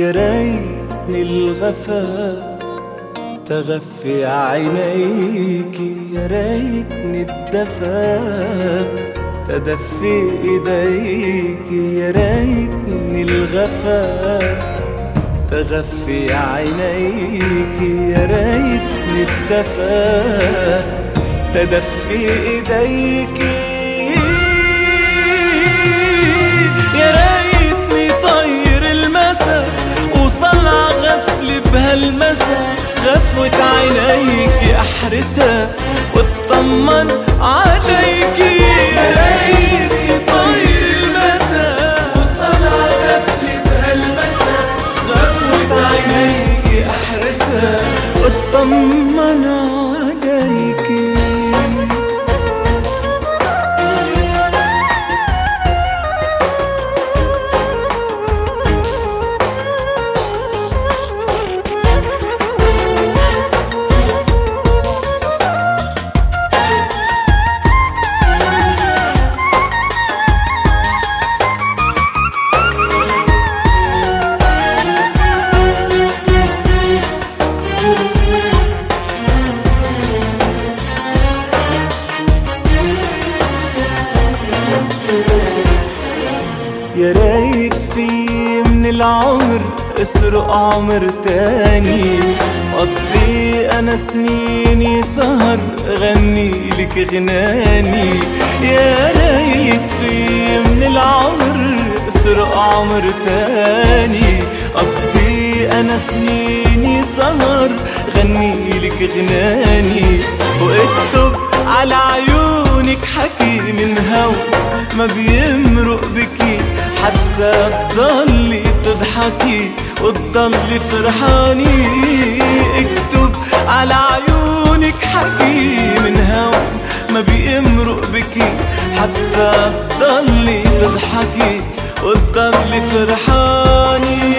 يا ريتني الغفاف تغفي عينيكي، يا ريتني الدفا تدفي ايديكي، يا ريتني الغفاف تغفي عينيكي، يا ريتني الدفا تدفي ايديكي. يا ريتني طير المسا وصل عغفل بهالمسا، غفوة عينيكي احرسها واطمن عليكي. يا ريتني طير المسا وصل عغفل بهالمسا، غفوة عينيكي احرسها واطمن عليكي. يا ريت في من العمر اسرق عمر تاني، قضي انا سنيني سهر غني لك غناني. يا ريت في من العمر اسرق عمر تاني، قضي انا سنيني سهر غني لك غناني. واكتب على عيونك حكي من هوا ما بيمرق بكي، حتى تضلي تضحكي وتضلي فرحاني. اكتب على عيونك حكي من هوا ما بيمرق بكي، حتى تضلي تضحكي وتضلي فرحاني.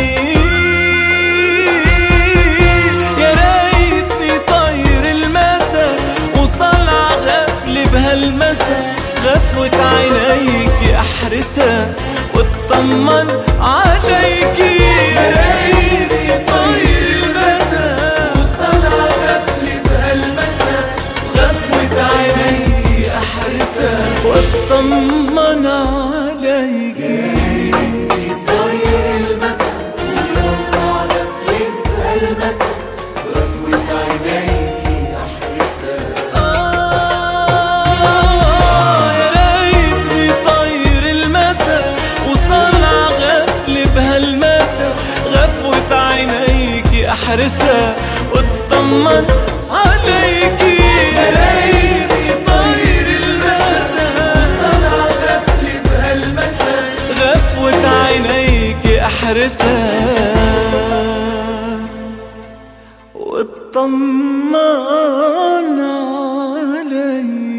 يا ريتني طير المسا وصل عغفل بهالمسا، غفوة عينيكي احرسها واطمن عليكي. يا ريتني طير المسا وصل عغفل بهالمسا، غفوة عينيكي احرسها واطمن عليكي. احرسها واطمن عليكي. يا ريتني طير المسا وصل عغفل بهالمسا، غفوة عينيكي احرسها واطمن عليكي.